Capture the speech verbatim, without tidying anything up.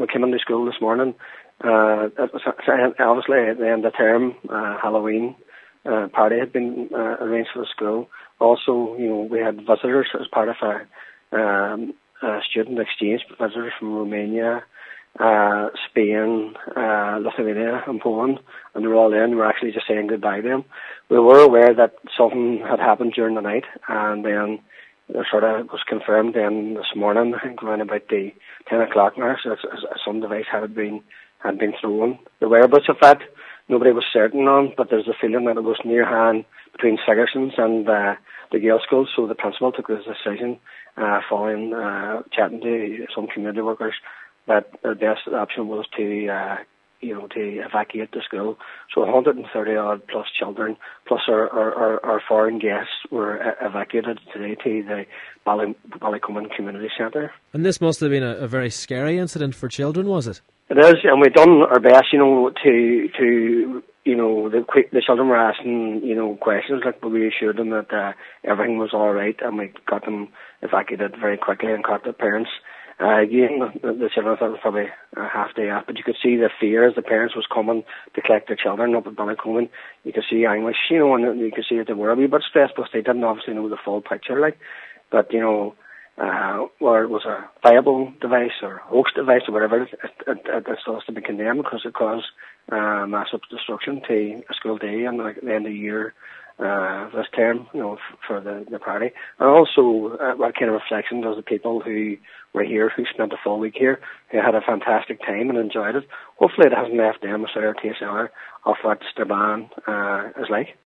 we came into school this morning. Uh, it was obviously at the end of term, uh, Halloween uh, party had been uh, arranged for the school. Also, you know, we had visitors as part of a, um, a student exchange, visitors from Romania, uh, Spain, uh, Lithuania and Poland, and they were all in. We were actually just saying goodbye to them. We were aware that something had happened during the night, and then it sort of was confirmed then this morning, I think around about the ten o'clock mark, so some device had been had been thrown. The whereabouts of that, nobody was certain on, but there's a feeling that it was near hand between Sigerson's and uh, the Gael School, so the principal took this decision uh, following uh, chatting to some community workers that the best option was to uh, you know, to evacuate the school. So one hundred thirty odd plus children, plus our, our, our foreign guests were evacuated today to the Bally, Ballycumming Community Centre. And this must have been a, a very scary incident for children, was it? It is, and we've done our best, you know, to, to you know, the the children were asking, you know, questions, like, but we assured them that uh, everything was all right, and we got them evacuated very quickly and caught their parents. Uh, again, the, the children thought it was probably a half day off, but you could see the fear as the parents was coming to collect their children up at Ballycumming. You could see anguish, you know, and you could see that they were a wee bit stressed because they didn't obviously know the full picture, like. But, you know, uh, whether it was a viable device or hoax device or whatever, it, it, it, it still has to be condemned because it caused uh, massive destruction to a school day and like, at the end of the year. Uh, this term, you know, f- for the, the party. And also, uh, what kind of reflection does the people who were here, who spent a full week here, who had a fantastic time and enjoyed it, hopefully it hasn't left them a sour taste either of what Strabane uh, is like.